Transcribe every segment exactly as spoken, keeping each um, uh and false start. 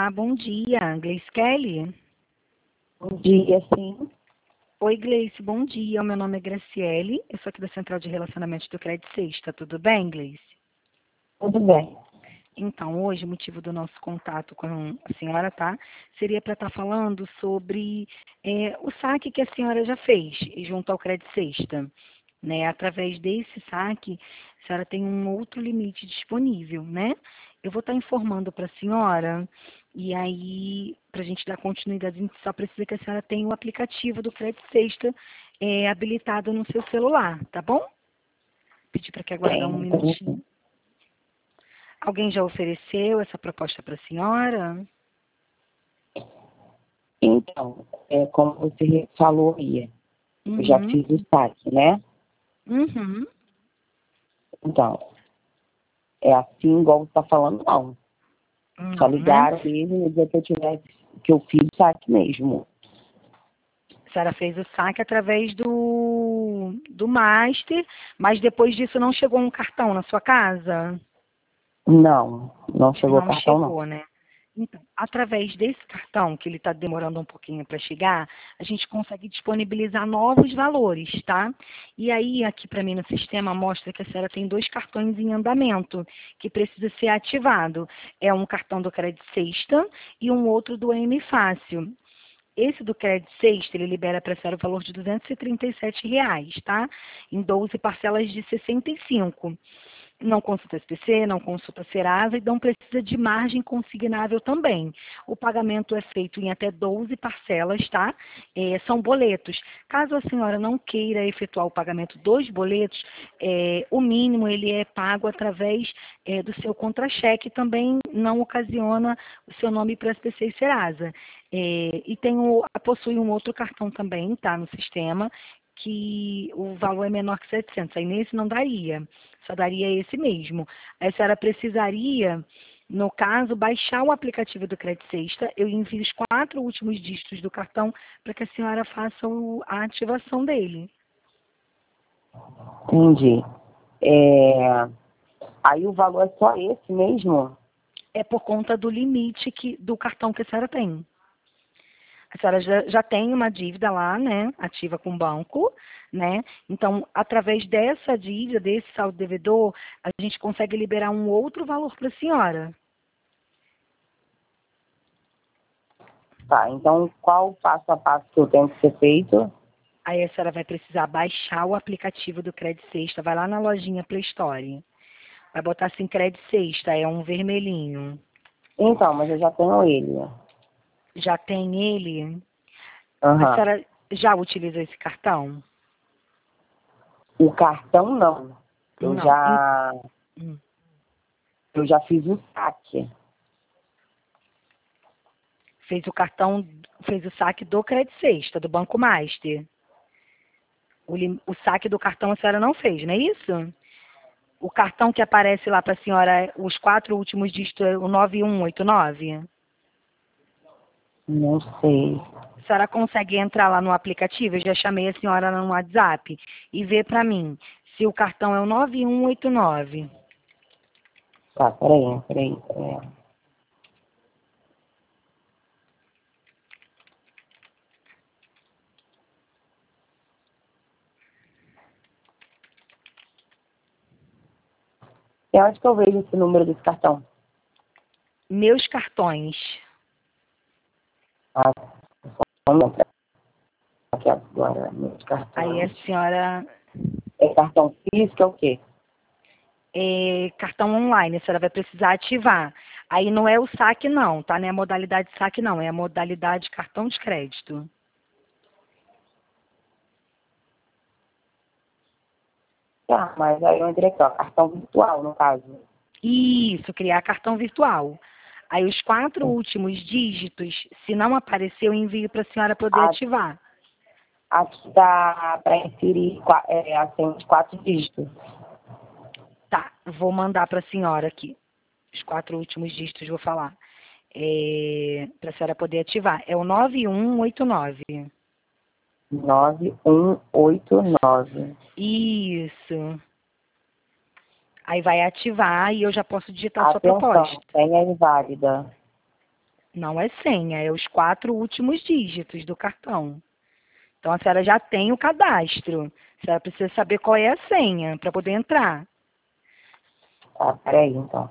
Olá, bom dia. Gleice Kelly? Bom dia, sim. Oi, Gleice, bom dia. O meu nome é Graciele. Eu sou aqui da Central de Relacionamento do Crédito Sexta. Tudo bem, Gleice? Tudo bem. Então, hoje, o motivo do nosso contato com a senhora, tá? Seria para estar falando sobre é, o saque que a senhora já fez junto ao Crédito Sexta. Né? Através desse saque, a senhora tem um outro limite disponível, né? Eu vou estar informando para a senhora, e aí, para a gente dar continuidade, a gente só precisa que a senhora tenha o aplicativo do Crédito Sexta é, habilitado no seu celular, tá bom? Pedir para que aguardar um Tem, tem minutinho. sim. Alguém já ofereceu essa proposta para a senhora? Então, é, como você falou aí, eu já Uhum, fiz o saque, né? uhum. Então, é assim igual você está falando, não. Só Não, né? ligaram mesmo no dia que eu tivesse, que eu fiz o saque mesmo. A senhora fez o saque através do, do Master, mas depois disso não chegou um cartão na sua casa? Não, não chegou o Não cartão, não. chegou, né? Então, através desse cartão, que ele está demorando um pouquinho para chegar, a gente consegue disponibilizar novos valores, tá? E aí, aqui para mim no sistema, mostra que a senhora tem dois cartões em andamento, que precisa ser ativado. É um cartão do Crédito Sexta e um outro do M Fácil. Esse do Crédito Sexta, ele libera para a senhora o valor de duzentos e trinta e sete reais, tá? Em doze parcelas de sessenta e cinco. Não consulta S P C, não consulta Serasa e não precisa de margem consignável também. O pagamento é feito em até doze parcelas, tá? É, são boletos. Caso a senhora não queira efetuar o pagamento dos boletos, é, o mínimo ele é pago através é, do seu contra-cheque, também não ocasiona o seu nome para S P C e Serasa. É, e tem o, possui um outro cartão também, tá, no sistema, que o valor é menor que setecentos. Aí nesse não daria, só daria esse mesmo. Aí a senhora precisaria, no caso, baixar o aplicativo do Crédito Sexta. Eu envio os quatro últimos dígitos do cartão para que a senhora faça o, a ativação dele. Entendi. É, aí o valor é só esse mesmo? É por conta do limite que, do cartão que a senhora tem. A senhora já, já tem uma dívida lá, né, ativa com o banco, né? Então, através dessa dívida, desse saldo devedor, a gente consegue liberar um outro valor para a senhora. Tá, então qual o passo a passo que eu tenho que ser feito? Aí a senhora vai precisar baixar o aplicativo do Crédito Sexta, vai lá na lojinha Play Store. Vai botar assim, Crédito Sexta, é um vermelhinho. Então, mas eu já tenho ele. Já tem ele? A Aham. senhora já utilizou esse cartão? O cartão não. Eu Não. Em- já, hum. eu já fiz o saque. Fez o cartão, fez o saque do Crédito Sexta, do Banco Master. O, lim- o saque do cartão a senhora não fez, não é isso? O cartão que aparece lá para a senhora, os quatro últimos dígitos, é o nove um oito nove? Não sei. A senhora consegue entrar lá no aplicativo? Eu já chamei a senhora no WhatsApp e ver para mim se o cartão é o nove um oito nove. Tá, peraí, peraí. peraí. E onde que eu vejo esse número desse cartão? Meus cartões. Ah, só um momento. Aqui agora, meus Aí a cartões. senhora, É cartão físico, é o quê? é, cartão online, a senhora vai precisar ativar. Aí não é o saque não, tá? Não é a modalidade saque não, é a modalidade cartão de crédito. Tá, mas aí eu entrei aqui, ó, cartão virtual, no caso. Isso, criar cartão virtual. Aí os quatro últimos dígitos, se não aparecer, eu envio para a senhora poder A- ativar. Aqui dá para inserir qua- é, assim, os quatro dígitos. Tá, vou mandar para a senhora aqui. Os quatro últimos dígitos, vou falar. É, para a senhora poder ativar. É o nove um oito nove. nove um oito nove. Isso. Aí vai ativar e eu já posso digitar a sua Atenção, proposta. senha inválida. Não é senha, é os quatro últimos dígitos do cartão. Então, a senhora já tem o cadastro. A senhora precisa saber qual é a senha para poder entrar. Tá, peraí, então.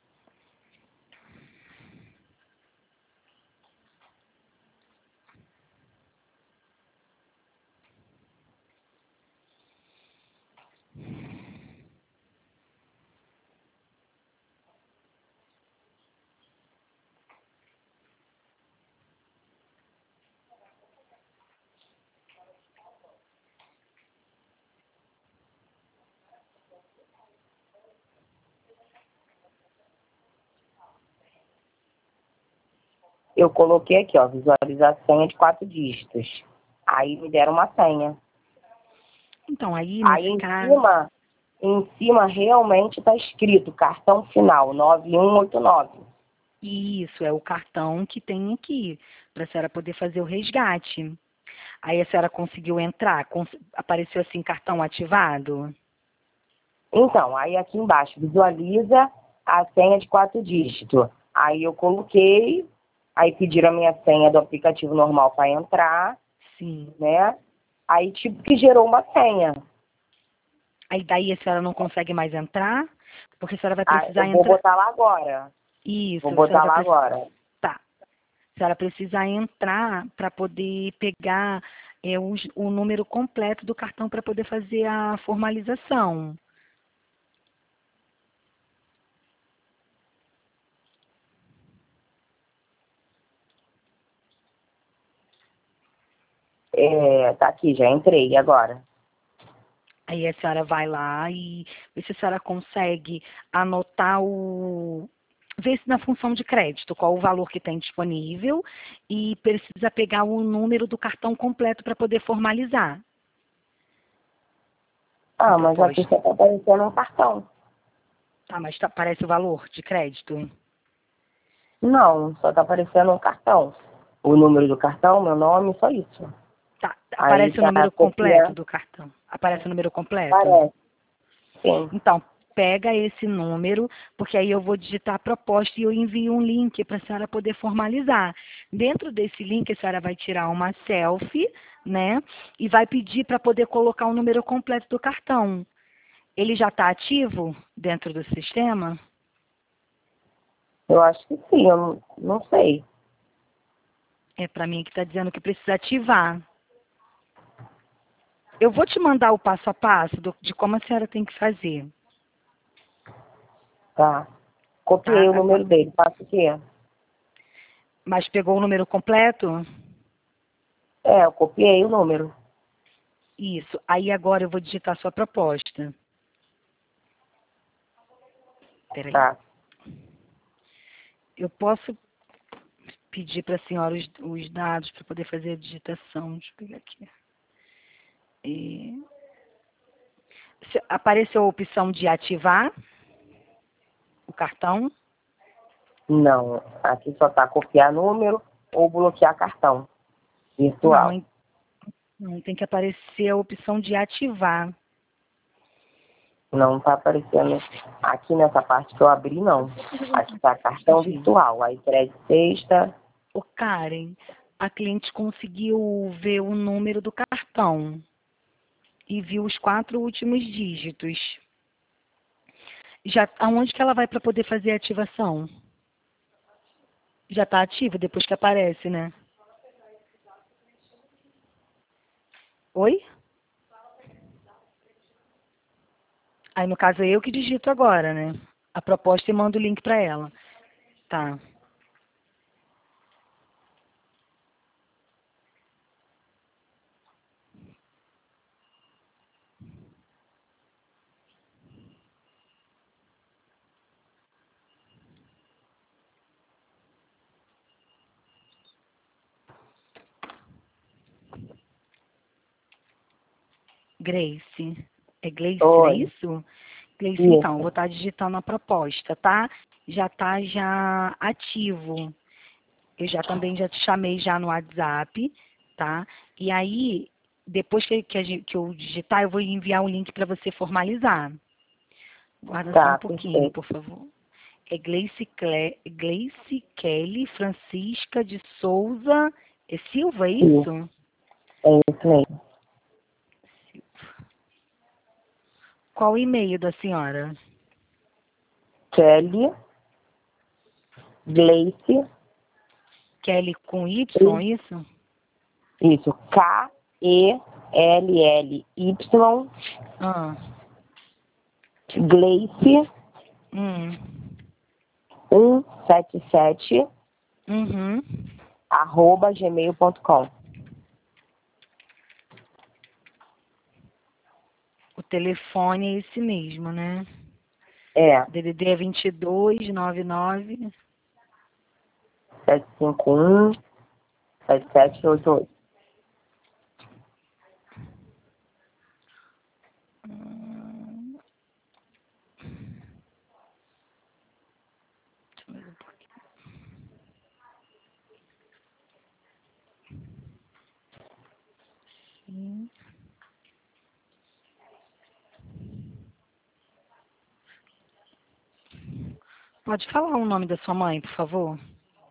Eu coloquei aqui, ó, visualizar a senha de quatro dígitos. Aí me deram uma senha. Então, aí, Aí nesse em caso... cima, em cima realmente está escrito cartão final nove um oito nove. Isso, é o cartão que tem aqui, para a senhora poder fazer o resgate. Aí a senhora conseguiu entrar? Cons- Apareceu assim, cartão ativado? Então, aí aqui embaixo, visualiza a senha de quatro dígitos. Aí eu coloquei, aí pediram a minha senha do aplicativo normal para entrar, Sim. né? Aí tipo que gerou uma senha. Aí daí a senhora não consegue mais entrar, porque a senhora vai Ah, precisar eu vou entrar... botar lá agora. Isso, Vou a senhora botar vai lá precisar... agora. Tá. A senhora precisa entrar para poder pegar é, o, o número completo do cartão para poder fazer a formalização. É, tá aqui, já entrei agora. Aí a senhora vai lá e vê se a senhora consegue anotar o... Ver se na função de crédito qual o valor que tem disponível e precisa pegar o número do cartão completo para poder formalizar a Ah, mas aqui proposta. só tá aparecendo um cartão. Tá, mas tá, aparece o valor de crédito? Não, só tá aparecendo um cartão. O número do cartão, meu nome, só isso. Tá, Aí aparece o tá número completo copiando, do cartão? Aparece o número completo? parece, sim. Então, pega esse número, porque aí eu vou digitar a proposta e eu envio um link para a senhora poder formalizar. Dentro desse link, a senhora vai tirar uma selfie, né? E vai pedir para poder colocar o número completo do cartão. Ele já está ativo dentro do sistema? Eu acho que sim, eu não, não sei. É para mim que está dizendo que precisa ativar. Eu vou te mandar o passo a passo do- de como a senhora tem que fazer, Tá. tá? Copiei o Agora, número dele, faço o quê? mas pegou o número completo? É, eu copiei o número. Isso. Aí agora eu vou digitar a sua proposta. Peraí. Tá. Eu posso pedir para a senhora os, os dados para poder fazer a digitação. Deixa eu pegar aqui. E... Se- Apareceu a opção de ativar o cartão? Não, aqui só tá copiar número ou bloquear cartão Não, virtual. hein? Não, tem que aparecer a opção de ativar. Não tá aparecendo aqui nessa parte que eu abri, não. Aqui tá cartão Entendi. virtual, aí crédito sexta. Ô, Karen, a cliente conseguiu ver o número do cartão e viu os quatro últimos dígitos. Já, aonde que ela vai para poder fazer a ativação? Já está ativa depois que aparece, né? Oi? Aí, no caso, é eu que digito agora, né? A proposta e mando o link para ela. Tá. Grace. É Gleice, não é Oi, isso? Gleice, então, eu vou isso. estar digitando a proposta, tá? Já está já ativo. Eu já também já te chamei já no WhatsApp, tá? E aí, depois que, que, a gente- que eu digitar, eu vou enviar um link para você formalizar. Guarda só um Tá, pouquinho, perfeito. por favor. É Gleice, Cle... Gleice Kelly Francisca de Souza é Silva, é isso? É isso mesmo. Qual o e-mail da senhora? Kelly, Gleice, Kelly com Y, e, isso? isso, K E L L Y, Ah. Gleice, Hum. cento e setenta e sete, Uhum. arroba gmail ponto com. O telefone é esse mesmo, né? É, D D D é vinte e dois, noventa e nove. sete cinco um, sete sete oito oito. Hum. Deixa eu ver um pouquinho. Sim. Pode falar o nome da sua mãe, por favor?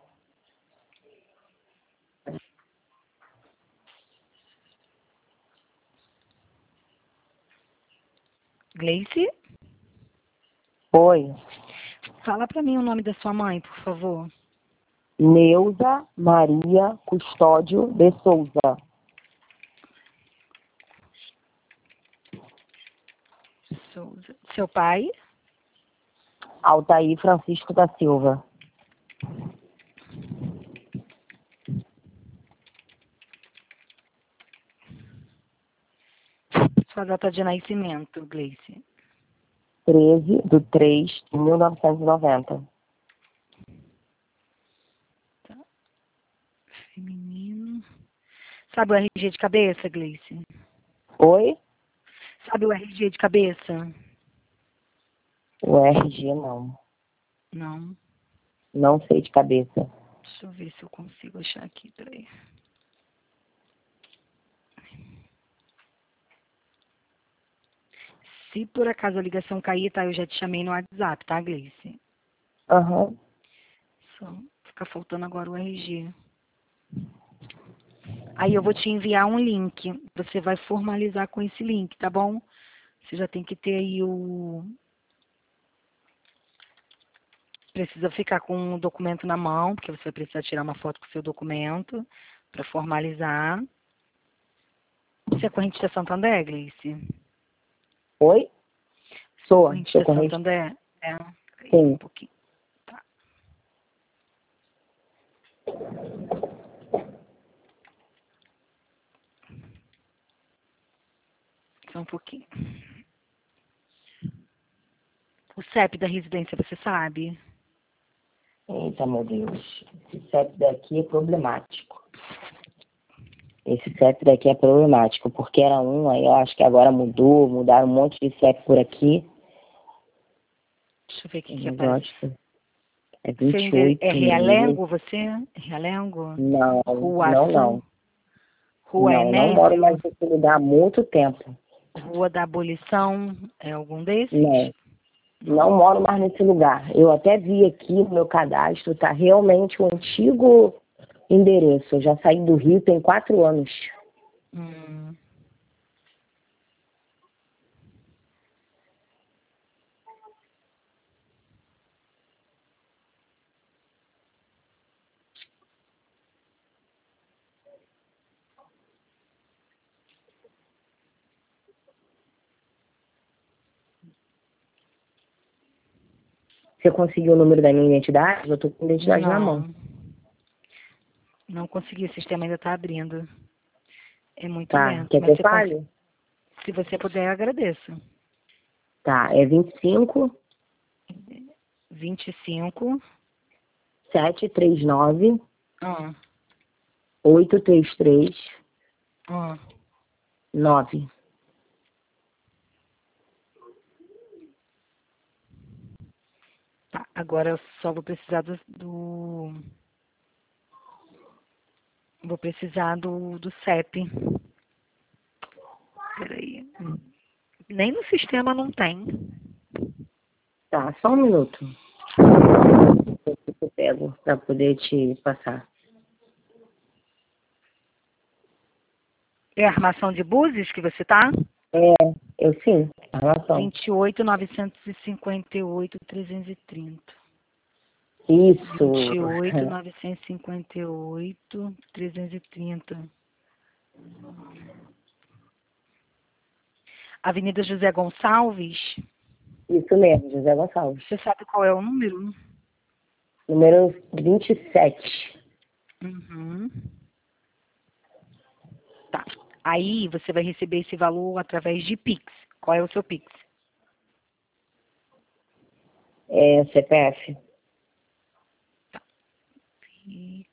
Gleice? Oi, Fala pra mim o nome da sua mãe, por favor. Neuza Maria Custódio de Souza. Souza. Seu pai? Altair Francisco da Silva. Sua data de nascimento, Gleice? treze de três de mil novecentos e noventa. Tá. Feminino. Sabe o R G de cabeça, Gleice? Oi? Sabe o R G de cabeça? O R G não. Não. Não sei de cabeça. Deixa eu ver se eu consigo achar aqui, peraí. Se por acaso a ligação cair, tá? Eu já te chamei no WhatsApp, tá, Gleice? Aham. Só fica faltando agora o R G. Aí eu vou te enviar um link. Você vai formalizar com esse link, tá bom? Você já tem que ter aí o... Precisa ficar com o documento na mão, porque você vai precisar tirar uma foto com o seu documento para formalizar. Você é correntista Santander, Gleice? Oi? Sou. Correntista Sou corrente. Santander? É. Aí, Sim. um pouquinho. Tá. Só um pouquinho. O C E P da residência, você sabe? Eita, meu Deus. Esse C E P daqui é problemático. Esse C E P daqui é problemático, porque era um, aí eu acho que agora mudou, mudaram um monte de C E P por aqui. Deixa eu ver o que, que Mas eu aparece. acho que é Seu vinte e endereço é oito mil. Realengo, você? Realengo? Não, Rua não, Sul? não. Rua Não, não moro Enésio? mais nesse lugar há muito tempo. Rua da Abolição? É algum desses? Não, Não. não moro mais nesse lugar. Eu até vi aqui no meu cadastro, tá realmente o antigo endereço. Eu já saí do Rio tem quatro anos. Hum. Você conseguiu o número da minha identidade? Eu tô com a identidade na mão. Não. Não consegui, o sistema ainda está abrindo. É muito Tá, lento, quer que mas eu você cons... fale? se você puder, eu agradeço. Tá, é vinte e cinco, vinte e cinco. setecentos e trinta e nove, Ah, oitocentos e trinta e três, ah. nove. Tá, agora eu só vou precisar do, do... Vou precisar do, do C E P. Peraí. Nem no sistema não tem. Tá, só um minuto. Eu pego para poder te passar. É a armação de Búzios que você tá? É, eu sim, armação. vinte e oito, novecentos e cinquenta e oito, trezentos e trinta. Isso. vinte e oito, novecentos e cinquenta e oito, trezentos e trinta. Avenida José Gonçalves. Isso mesmo, José Gonçalves. Você sabe qual é o número? Número vinte e sete. Uhum. Tá. Aí você vai receber esse valor através de Pix. Qual é o seu Pix? É C P F. Tá. Pix.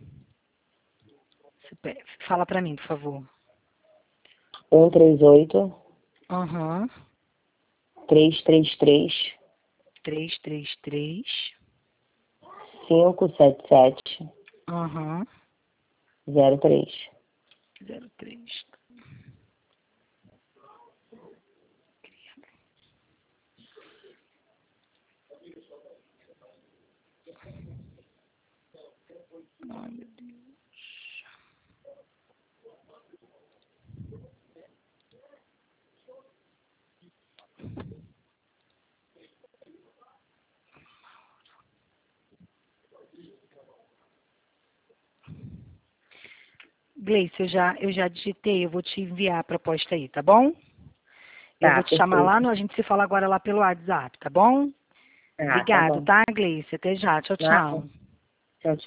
C P F. Fala pra mim, por favor. um três oito, Aham. três três três, três três três. cinco sete sete, Aham. zero três. zero três. Ai, meu Deus. Gleice, eu já, eu já digitei, eu vou te enviar a proposta aí, tá bom? Eu Tá, vou te chamar perfeito. lá, no, a gente se fala agora lá pelo WhatsApp, tá bom? Ah, tá Obrigado, bom. tá, Gleice? Até já. Tchau, Nada. tchau.